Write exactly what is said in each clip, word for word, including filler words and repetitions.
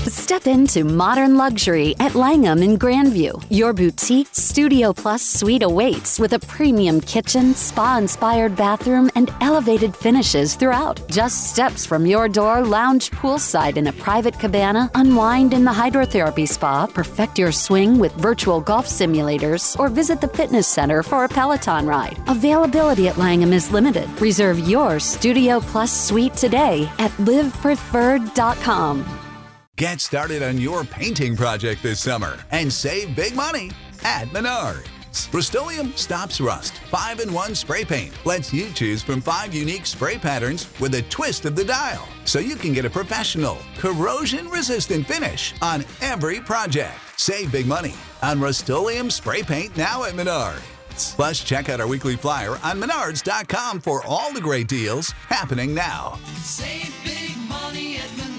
Step into modern luxury at Langham in Grandview. Your boutique Studio Plus suite awaits with a premium kitchen, spa-inspired bathroom, and elevated finishes throughout. Just steps from your door, lounge poolside in a private cabana, unwind in the hydrotherapy spa, perfect your swing with virtual golf simulators, or visit the fitness center for a Peloton ride. Availability at Langham is limited. Reserve your Studio Plus suite today at live preferred dot com. Get started on your painting project this summer and save big money at Menards. Rust-Oleum Stops Rust five in one Spray Paint lets you choose from five unique spray patterns with a twist of the dial, so you can get a professional, corrosion-resistant finish on every project. Save big money on Rust-Oleum Spray Paint now at Menards. Plus, check out our weekly flyer on menards dot com for all the great deals happening now. Save big money at Menards.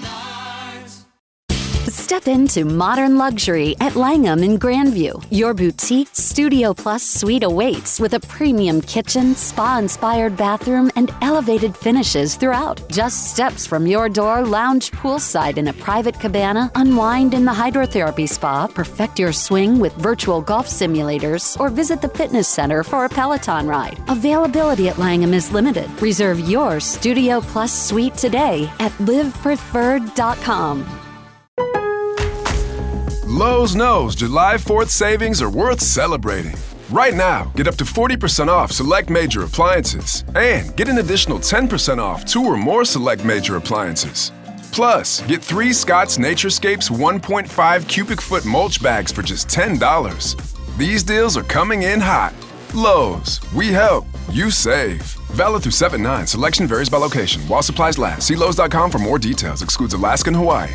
Step into modern luxury at Langham in Grandview. Your boutique Studio Plus suite awaits with a premium kitchen, spa-inspired bathroom, and elevated finishes throughout. Just steps from your door, lounge poolside in a private cabana, unwind in the hydrotherapy spa, perfect your swing with virtual golf simulators, or visit the fitness center for a Peloton ride. Availability at Langham is limited. Reserve your Studio Plus suite today at live preferred dot com. Lowe's knows July fourth savings are worth celebrating. Right now, get up to forty percent off select major appliances and get an additional ten percent off two or more select major appliances. Plus, get three Scott's Naturescapes one point five cubic foot mulch bags for just ten dollars. These deals are coming in hot. Lowe's, we help, you save. Valid through seven nine. Selection varies by location. While supplies last. See Lowe's dot com for more details. Excludes Alaska and Hawaii.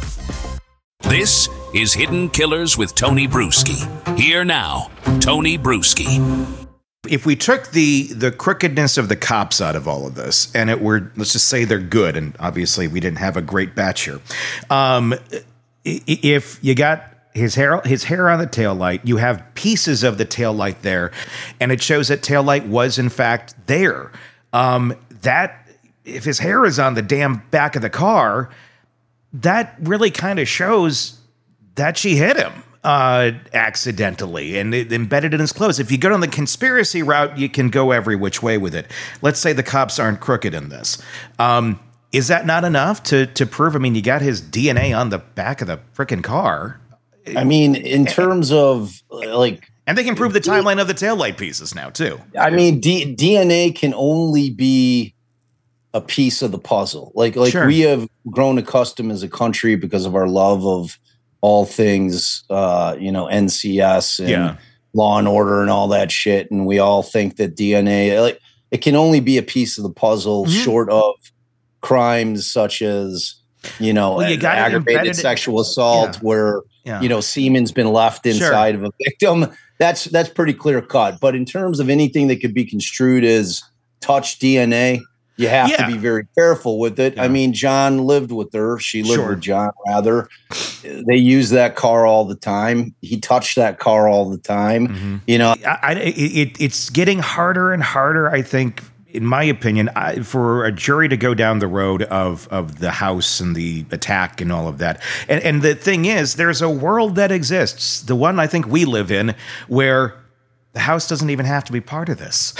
This is Hidden Killers with Tony Bruschi. Here now, Tony Bruschi. If we took the the crookedness of the cops out of all of this, and it were, let's just say they're good, and obviously we didn't have a great batch here. Um, if you got his hair his hair on the taillight, you have pieces of the taillight there, and it shows that taillight was in fact there. Um, that if his hair is on the damn back of the car, that really kind of shows that she hit him uh, accidentally and it embedded in his clothes. If you go down the conspiracy route, you can go every which way with it. Let's say the cops aren't crooked in this. Um, is that not enough to to prove? I mean, you got his D N A on the back of the freaking car. I mean, in terms of like, and they can prove the timeline of the taillight pieces now too. I mean, D- DNA can only be a piece of the puzzle. Like, like sure. We have grown accustomed as a country because of our love of all things, uh, you know, N C S and yeah. Law and Order and all that shit. And we all think that D N A, like, it can only be a piece of the puzzle, mm-hmm. short of crimes such as, you know, well, you got aggravated sexual assault, yeah. where yeah. you know semen's been left inside sure. of a victim. That's that's pretty clear cut. But in terms of anything that could be construed as touch D N A, you have yeah. to be very careful with it. Yeah. I mean, John lived with her. She lived sure. with John, rather. They use that car all the time. He touched that car all the time. Mm-hmm. You know, I, I, it, it's getting harder and harder, I think, in my opinion, I, for a jury to go down the road of of the house and the attack and all of that. And, and the thing is, there's a world that exists, the one I think we live in, where the house doesn't even have to be part of this.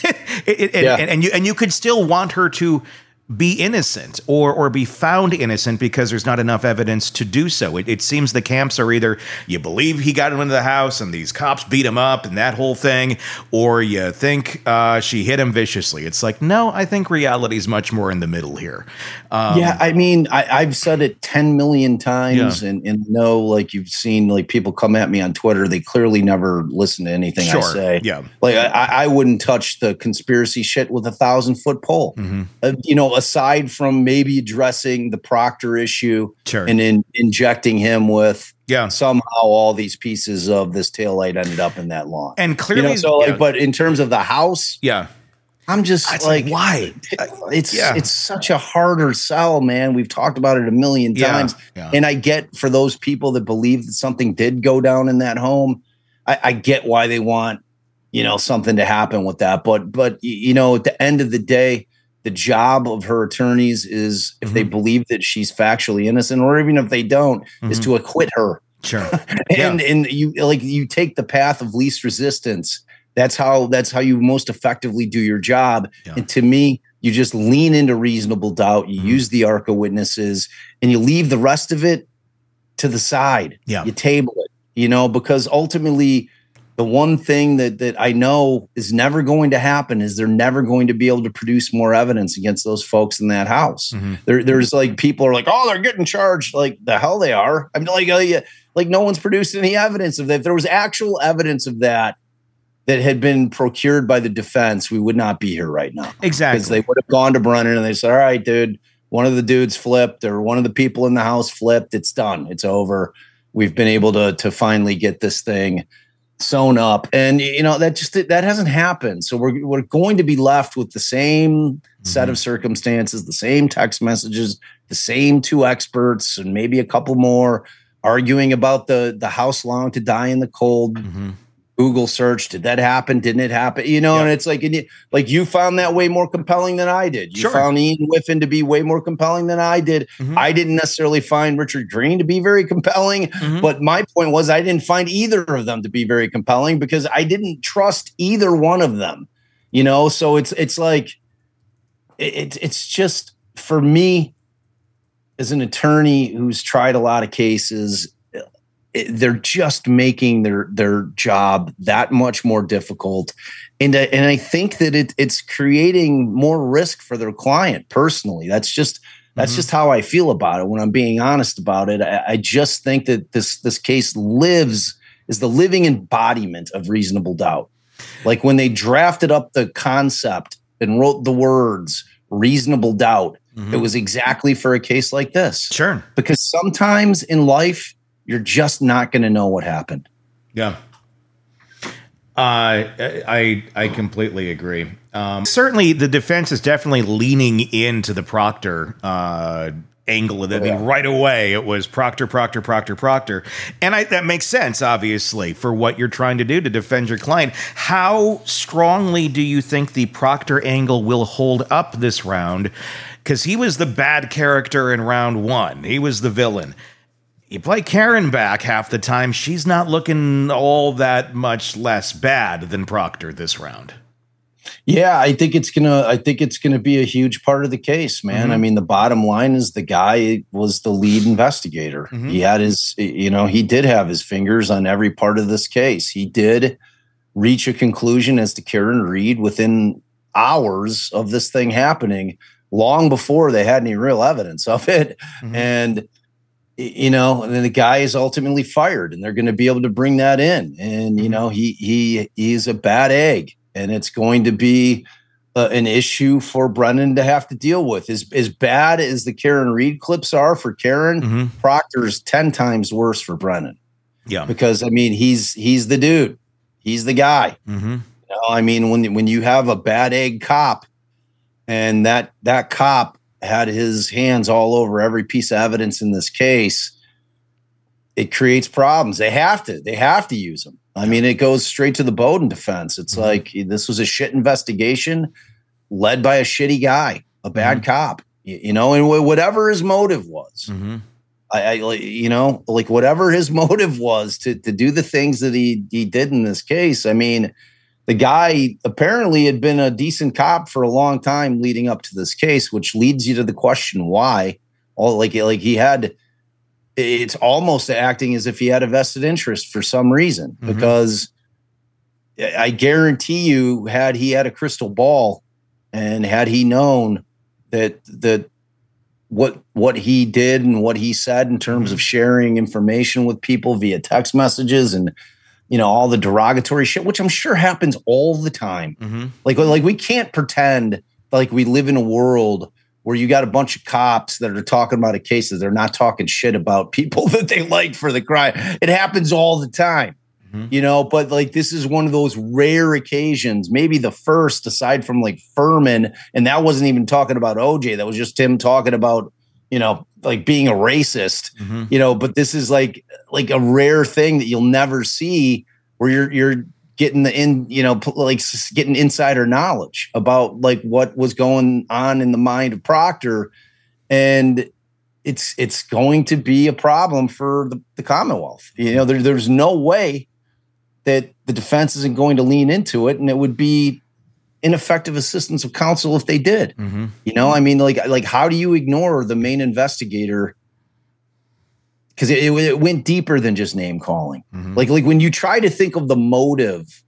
it, it, yeah. and, and you and you could still want her to be innocent or or be found innocent because there's not enough evidence to do so. It, it seems the camps are either you believe he got into the house and these cops beat him up and that whole thing, or you think uh, she hit him viciously. It's like, no, I think reality is much more in the middle here. Um, yeah, I mean, I, I've said it ten million times, yeah. and, and know, like you've seen, like people come at me on Twitter. They clearly never listen to anything sure. I say. Yeah, like I, I wouldn't touch the conspiracy shit with a thousand foot pole. Mm-hmm. Uh, you know. Aside from maybe addressing the Proctor issue sure. and in, injecting him with yeah. somehow all these pieces of this taillight ended up in that lawn. And clearly, you know, so yeah. like, but in terms of the house, yeah, I'm just it's like, like, why? It's yeah. it's such a harder sell, man. We've talked about it a million times. Yeah. Yeah. And I get for those people that believe that something did go down in that home, I, I get why they want, you know, something to happen with that. But, but you know, at the end of the day, the job of her attorneys is, if mm-hmm. they believe that she's factually innocent, or even if they don't, mm-hmm. is to acquit her. Sure. and yeah. and you like you take the path of least resistance. That's how that's how you most effectively do your job. Yeah. And to me, you just lean into reasonable doubt. You mm-hmm. use the arc of witnesses, and you leave the rest of it to the side. Yeah. You table it, you know, because ultimately the one thing that that I know is never going to happen is they're never going to be able to produce more evidence against those folks in that house. Mm-hmm. There, there's like people are like, oh, they're getting charged. Like the hell they are. I'm like, uh, like no one's produced any evidence of that. If there was actual evidence of that that had been procured by the defense, we would not be here right now. Exactly. Because they would have gone to Brennan and they said, all right, dude, one of the dudes flipped, or one of the people in the house flipped. It's done. It's over. We've been able to to finally get this thing sewn up. And, you know, that just, that hasn't happened. So we're, we're going to be left with the same mm-hmm. set of circumstances, the same text messages, the same two experts, and maybe a couple more arguing about the, the house long to die in the cold. Mm-hmm. Google search. Did that happen? Didn't it happen? You know, yep. and it's like, and you, like you found that way more compelling than I did. You sure. found Ian Whiffen to be way more compelling than I did. Mm-hmm. I didn't necessarily find Richard Green to be very compelling, mm-hmm. but my point was I didn't find either of them to be very compelling because I didn't trust either one of them. You know, so it's it's like it, it's just for me as an attorney who's tried a lot of cases. They're just making their their job that much more difficult, and uh, and I think that it it's creating more risk for their client personally. That's just that's mm-hmm. just how I feel about it. When I'm being honest about it, I, I just think that this this case lives is the living embodiment of reasonable doubt. Like when they drafted up the concept and wrote the words reasonable doubt, mm-hmm. it was exactly for a case like this. Sure, because sometimes in life, you're just not going to know what happened. Yeah. Uh, I I completely agree. Um, certainly, the defense is definitely leaning into the Proctor uh, angle of it. Oh, yeah. I mean, right away, it was Proctor, Proctor, Proctor, Proctor. And I, that makes sense, obviously, for what you're trying to do to defend your client. How strongly do you think the Proctor angle will hold up this round? Because he was the bad character in round one. He was the villain. You play Karen back half the time, she's not looking all that much less bad than Proctor this round. Yeah, I think it's gonna. I think it's gonna be a huge part of the case, man. Mm-hmm. I mean, the bottom line is the guy was the lead investigator. Mm-hmm. He had his, you know, he did have his fingers on every part of this case. He did reach a conclusion as to Karen Read within hours of this thing happening, long before they had any real evidence of it, mm-hmm. and. You know, and then the guy is ultimately fired, and they're going to be able to bring that in. And you know, he he he's a bad egg, and it's going to be uh, an issue for Brennan to have to deal with. As as bad as the Karen Read clips are for Karen, mm-hmm. Proctor's ten times worse for Brennan. Yeah, because I mean, he's he's the dude, he's the guy. Mm-hmm. You know, I mean, when when you have a bad egg cop, and that that cop had his hands all over every piece of evidence in this case, it creates problems. They have to, they have to use them. I mean, it goes straight to the Bowden defense. It's mm-hmm. like, this was a shit investigation led by a shitty guy, a bad mm-hmm. cop, you, you know, and whatever his motive was, mm-hmm. I, I, you know, like whatever his motive was to, to do the things that he, he did in this case. I mean, the guy apparently had been a decent cop for a long time leading up to this case, which leads you to the question why. All like like he had, it's almost acting as if he had a vested interest for some reason. Mm-hmm. Because I guarantee you, had he had a crystal ball, and had he known that that what what he did and what he said in terms mm-hmm. of sharing information with people via text messages and. You know, all the derogatory shit, which I'm sure happens all the time. Mm-hmm. Like, like we can't pretend like we live in a world where you got a bunch of cops that are talking about a case that they're not talking shit about people that they like for the crime. It happens all the time, mm-hmm. you know, but like this is one of those rare occasions, maybe the first aside from like Furman. And that wasn't even talking about O J. That was just him talking about, you know, like being a racist, mm-hmm. you know, but this is like, like a rare thing that you'll never see where you're, you're getting the in, you know, like getting insider knowledge about like what was going on in the mind of Proctor. And it's it's going to be a problem for the, the Commonwealth. You know, there, there's no way that the defense isn't going to lean into it, and it would be ineffective assistance of counsel if they did. Mm-hmm. You know, I mean, like, like how do you ignore the main investigator? Because it, it went deeper than just name calling. Mm-hmm. Like, like when you try to think of the motive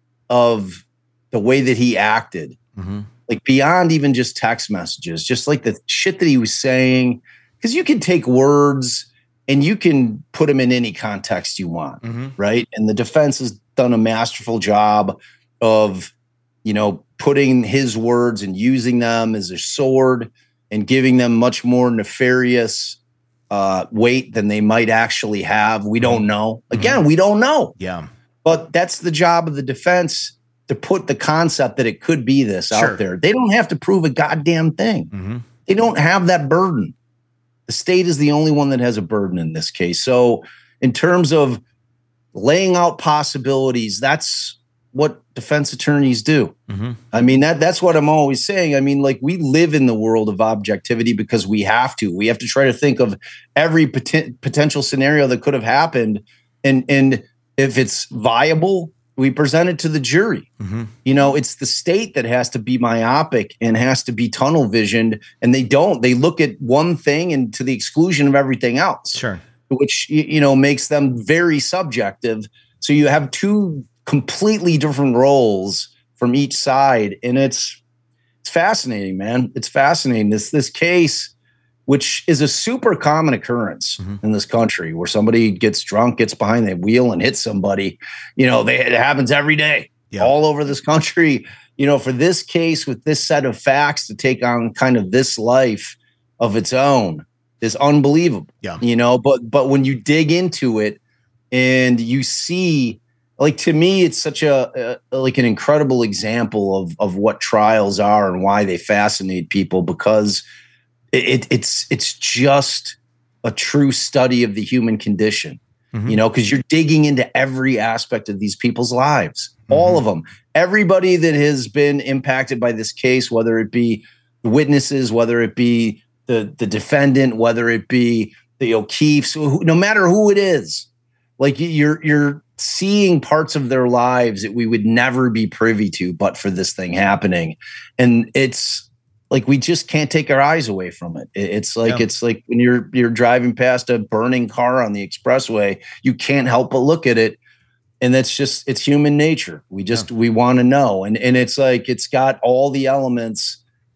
of the way that he acted, mm-hmm. like beyond even just text messages, just like the shit that he was saying, because you can take words and you can put them in any context you want, mm-hmm. right? And the defense has done a masterful job of, you know, putting his words and using them as a sword and giving them much more nefarious uh, weight than they might actually have. We don't know. Again, mm-hmm. we don't know. Yeah. But that's the job of the defense, to put the concept that it could be this sure. out there. They don't have to prove a goddamn thing. Mm-hmm. They don't have that burden. The state is the only one that has a burden in this case. So in terms of laying out possibilities, that's what defense attorneys do. Mm-hmm. I mean, that that's what I'm always saying. I mean, like, we live in the world of objectivity because we have to. We have to try to think of every pot- potential scenario that could have happened. And, and if it's viable, we present it to the jury. Mm-hmm. You know, it's the state that has to be myopic and has to be tunnel visioned. And they don't. They look at one thing and to the exclusion of everything else. Sure. Which, you know, makes them very subjective. So you have two completely different roles from each side. And it's it's fascinating, man. It's fascinating. This this case, which is a super common occurrence mm-hmm. in this country, where somebody gets drunk, gets behind the wheel and hits somebody. You know, they, it happens every day, yeah. all over this country. You know, for this case with this set of facts to take on kind of this life of its own is unbelievable. Yeah. You know, but but when you dig into it and you see, like, to me, it's such a, a like an incredible example of of what trials are and why they fascinate people, because it, it's it's just a true study of the human condition, mm-hmm. you know, because you're digging into every aspect of these people's lives, mm-hmm. all of them, everybody that has been impacted by this case, whether it be the witnesses, whether it be the the defendant, whether it be the O'Keefes, no matter who it is, like you're you're seeing parts of their lives that we would never be privy to but for this thing happening. And it's like, we just can't take our eyes away from it. It's like, yeah. it's like when you're, you're driving past a burning car on the expressway, you can't help but look at it. And that's just, it's human nature. We just, yeah. we want to know. And, and it's like, it's got all the elements,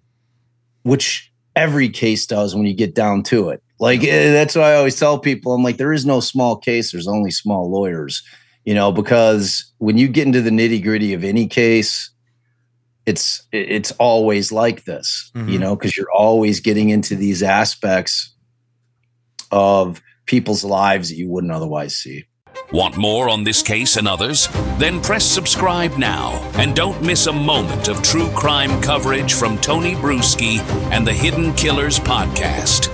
which every case does when you get down to it. Like, yeah. that's what I always tell people. I'm like, there is no small case. There's only small lawyers. You know, because when you get into the nitty gritty of any case, it's it's always like this, mm-hmm. you know, because you're always getting into these aspects of people's lives that you wouldn't otherwise see. Want more on this case and others? Then press subscribe now and don't miss a moment of true crime coverage from Tony Bruschi and the Hidden Killers podcast.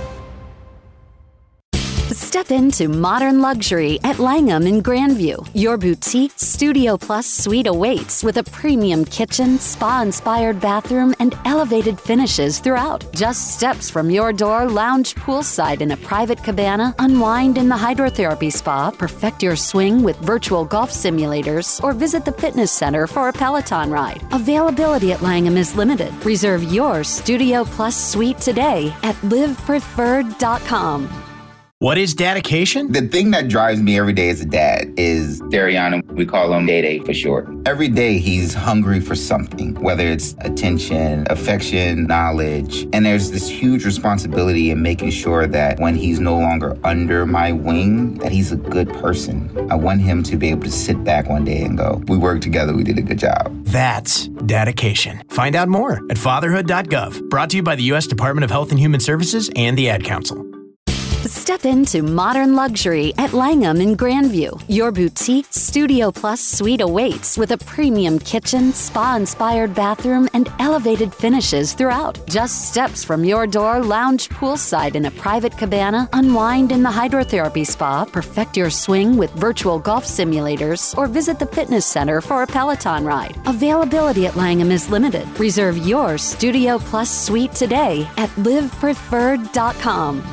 Step into modern luxury at Langham in Grandview. Your boutique Studio Plus suite awaits with a premium kitchen, spa-inspired bathroom, and elevated finishes throughout. Just steps from your door, lounge poolside in a private cabana, unwind in the hydrotherapy spa, perfect your swing with virtual golf simulators, or visit the fitness center for a Peloton ride. Availability at Langham is limited. Reserve your Studio Plus suite today at live preferred dot com. What is dedication? The thing that drives me every day as a dad is Dariana. We call him Day Day for short. Every day he's hungry for something, whether it's attention, affection, knowledge. And there's this huge responsibility in making sure that when he's no longer under my wing, that he's a good person. I want him to be able to sit back one day and go, we worked together, we did a good job. That's dedication. Find out more at fatherhood dot gov. Brought to you by the U S Department of Health and Human Services and the Ad Council. Step into modern luxury at Langham in Grandview. Your boutique Studio Plus suite awaits with a premium kitchen, spa-inspired bathroom, and elevated finishes throughout. Just steps from your door, lounge poolside in a private cabana, unwind in the hydrotherapy spa, perfect your swing with virtual golf simulators, or visit the fitness center for a Peloton ride. Availability at Langham is limited. Reserve your Studio Plus suite today at live preferred dot com.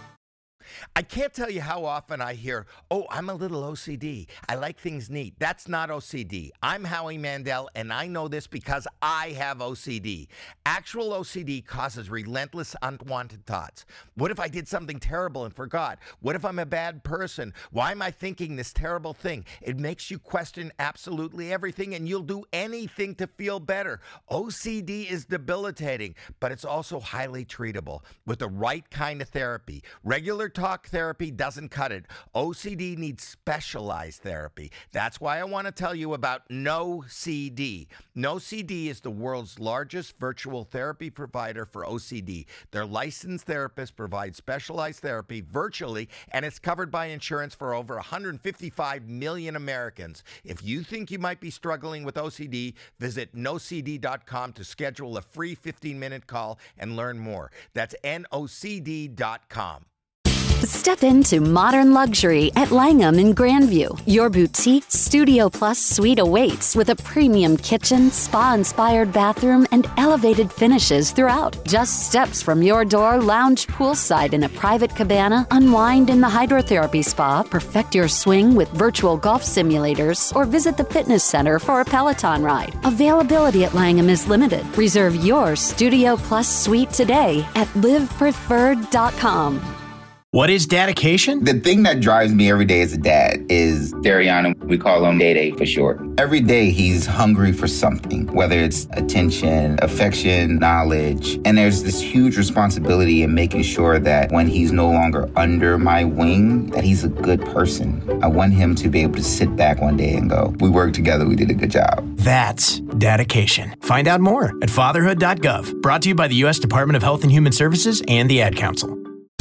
I can't tell you how often I hear, oh, I'm a little O C D. I like things neat. That's not O C D. I'm Howie Mandel, and I know this because I have O C D. Actual O C D causes relentless unwanted thoughts. What if I did something terrible and forgot? What if I'm a bad person? Why am I thinking this terrible thing? It makes you question absolutely everything, and you'll do anything to feel better. O C D is debilitating, but it's also highly treatable with the right kind of therapy. Regular talk therapy doesn't cut it. O C D needs specialized therapy. That's why I want to tell you about No C D. No C D is the world's largest virtual therapy provider for O C D. Their licensed therapists provide specialized therapy virtually, and it's covered by insurance for over one hundred fifty-five million Americans. If you think you might be struggling with O C D, visit no c d dot com to schedule a free fifteen-minute call and learn more. That's N O C D dot com. Step into modern luxury at Langham in Grandview. Your boutique Studio Plus suite awaits with a premium kitchen, spa-inspired bathroom, and elevated finishes throughout. Just steps from your door, lounge poolside in a private cabana, unwind in the hydrotherapy spa, perfect your swing with virtual golf simulators, or visit the fitness center for a Peloton ride. Availability at Langham is limited. Reserve your Studio Plus suite today at live preferred dot com. What is dedication? The thing that drives me every day as a dad is Dariana. We call him Day Day for short. Every day he's hungry for something, whether it's attention, affection, knowledge. And there's this huge responsibility in making sure that when he's no longer under my wing, that he's a good person. I want him to be able to sit back one day and go, we worked together, we did a good job. That's dedication. Find out more at fatherhood dot gov. Brought to you by the U S Department of Health and Human Services and the Ad Council.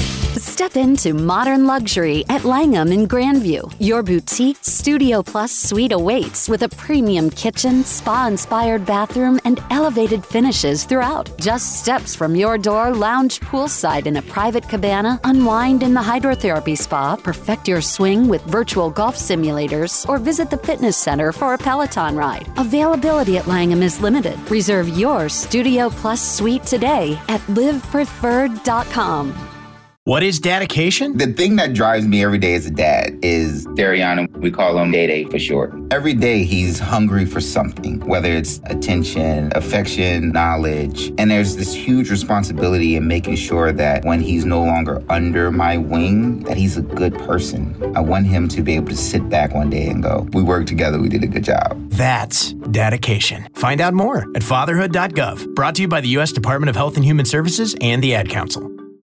Step into modern luxury at Langham in Grandview. Your boutique Studio Plus suite awaits with a premium kitchen, spa-inspired bathroom, and elevated finishes throughout. Just steps from your door, lounge poolside in a private cabana, unwind in the hydrotherapy spa, perfect your swing with virtual golf simulators, or visit the fitness center for a Peloton ride. Availability at Langham is limited. Reserve your Studio Plus suite today at live preferred dot com. What is dedication? The thing that drives me every day as a dad is Dariana. We call him Day Day for short. Every day he's hungry for something, whether it's attention, affection, knowledge. And there's this huge responsibility in making sure that when he's no longer under my wing, that he's a good person. I want him to be able to sit back one day and go, we worked together, we did a good job. That's dedication. Find out more at fatherhood dot gov. Brought to you by the U S Department of Health and Human Services and the Ad Council.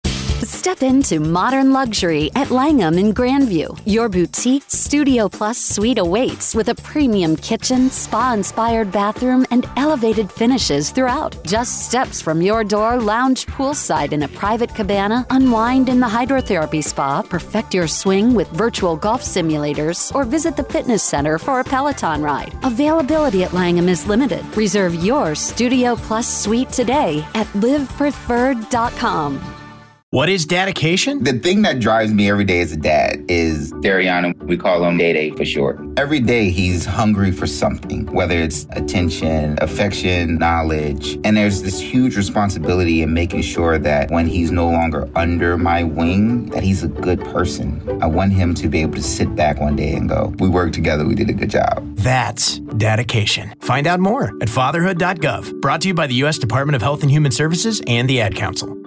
Step into modern luxury at Langham in Grandview. Your boutique Studio Plus suite awaits with a premium kitchen, spa-inspired bathroom, and elevated finishes throughout. Just steps from your door, lounge poolside in a private cabana, unwind in the hydrotherapy spa, perfect your swing with virtual golf simulators, or visit the fitness center for a Peloton ride. Availability at Langham is limited. Reserve your Studio Plus suite today at live preferred dot com. What is dedication? The thing that drives me every day as a dad is Dariana. We call him Day Day for short. Every day he's hungry for something, whether it's attention, affection, knowledge. And there's this huge responsibility in making sure that when he's no longer under my wing, that he's a good person. I want him to be able to sit back one day and go, we worked together, we did a good job. That's dedication. Find out more at fatherhood dot gov. Brought to you by the U S Department of Health and Human Services and the Ad Council.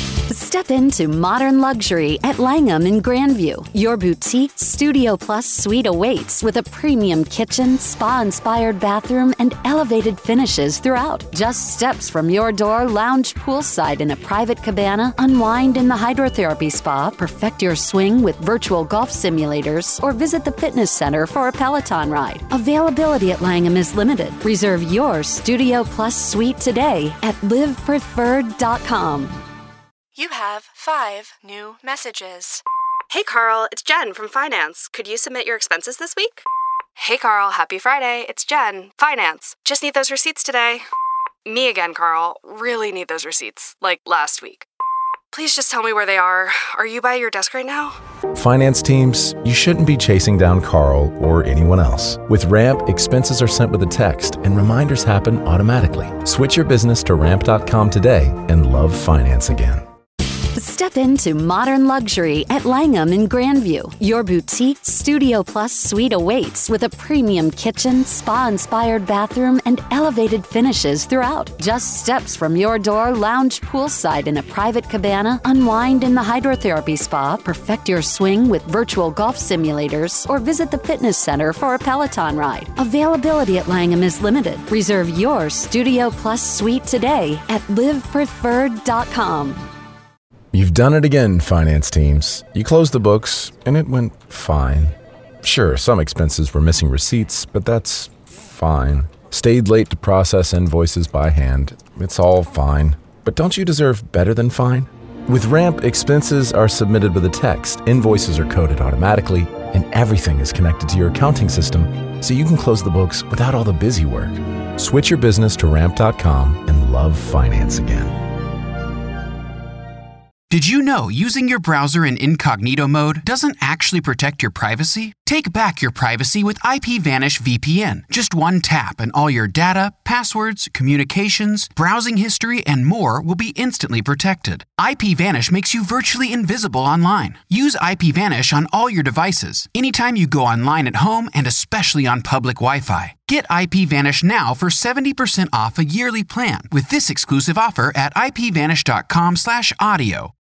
Step into modern luxury at Langham in Grandview. Your boutique Studio Plus suite awaits with a premium kitchen, spa-inspired bathroom, and elevated finishes throughout. Just steps from your door, lounge poolside in a private cabana, unwind in the hydrotherapy spa, perfect your swing with virtual golf simulators, or visit the fitness center for a Peloton ride. Availability at Langham is limited. Reserve your Studio Plus suite today at live preferred dot com. You have five new messages. Hey, Carl, it's Jen from Finance. Could you submit your expenses this week? Hey, Carl, happy Friday. It's Jen, Finance. Just need those receipts today. Me again, Carl. Really need those receipts, like last week. Please just tell me where they are. Are you by your desk right now? Finance teams, you shouldn't be chasing down Carl or anyone else. With Ramp, expenses are sent with a text and reminders happen automatically. Switch your business to ramp dot com today and love finance again. Step into modern luxury at Langham in Grandview. Your boutique Studio Plus suite awaits with a premium kitchen, spa-inspired bathroom, and elevated finishes throughout. Just steps from your door, lounge poolside in a private cabana, unwind in the hydrotherapy spa, perfect your swing with virtual golf simulators, or visit the fitness center for a Peloton ride. Availability at Langham is limited. Reserve your Studio Plus suite today at live preferred dot com. You've done it again, finance teams. You closed the books, and it went fine. Sure, some expenses were missing receipts, but that's fine. Stayed late to process invoices by hand. It's all fine. But don't you deserve better than fine? With Ramp, expenses are submitted with a text, invoices are coded automatically, and everything is connected to your accounting system, so you can close the books without all the busy work. Switch your business to ramp dot com and love finance again. Did you know using your browser in incognito mode doesn't actually protect your privacy? Take back your privacy with IPVanish V P N. Just one tap and all your data, passwords, communications, browsing history, and more will be instantly protected. IPVanish makes you virtually invisible online. Use IPVanish on all your devices, anytime you go online at home and especially on public Wi-Fi. Get IPVanish now for seventy percent off a yearly plan with this exclusive offer at ipvanish dot com slash audio.